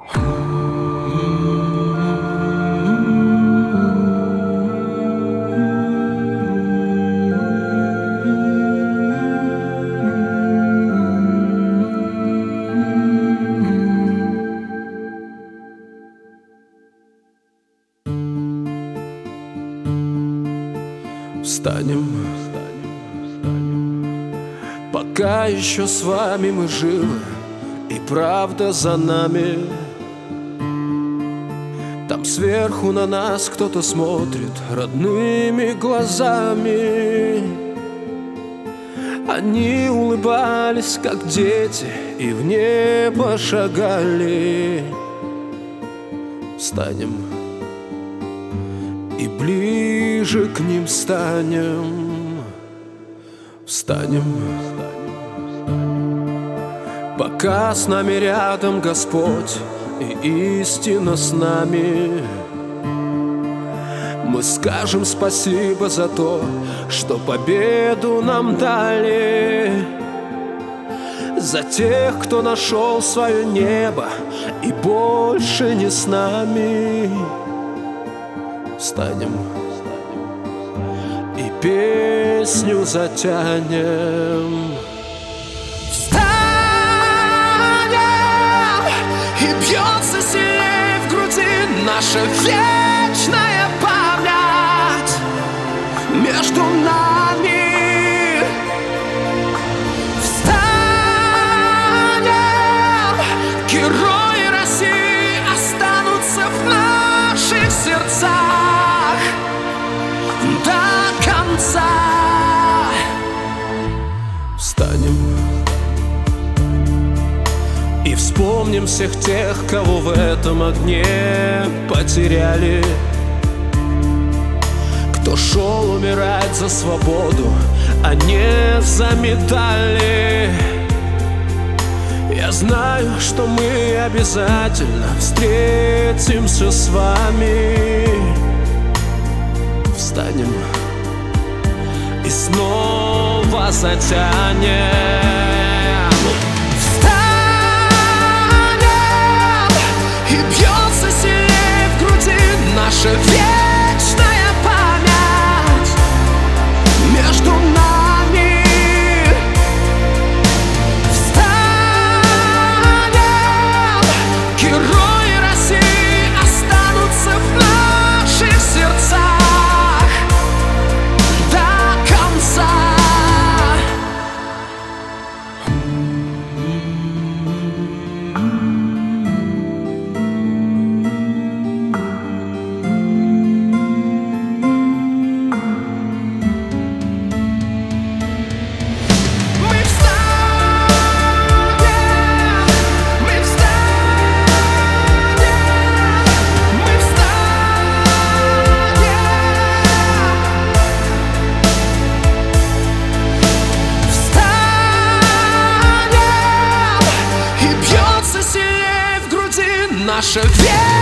Встанем, пока еще с вами мы живы, и правда за нами. Там сверху на нас кто-то смотрит родными глазами. Они улыбались, как дети, и в небо шагали. Встанем и ближе к ним станем. Встанем, пока с нами рядом Господь и истина с нами. Мы скажем спасибо за то, что победу нам дали, за тех, кто нашел свое небо и больше не с нами. Встанем и песню затянем. Встанем, и бьется сильнее в груди наша вечная память между нами. Встанем, герои России останутся в наших сердцах до конца. Встанем и вспомним всех тех, кого в этом огне потеряли, кто шел умирать за свободу, а не за медали. Я знаю, что мы обязательно встретимся с вами. Встанем и снова затянем. Наша вечная память между нами. Встанем, герои России останутся в наших сердцах до конца. Наша вера.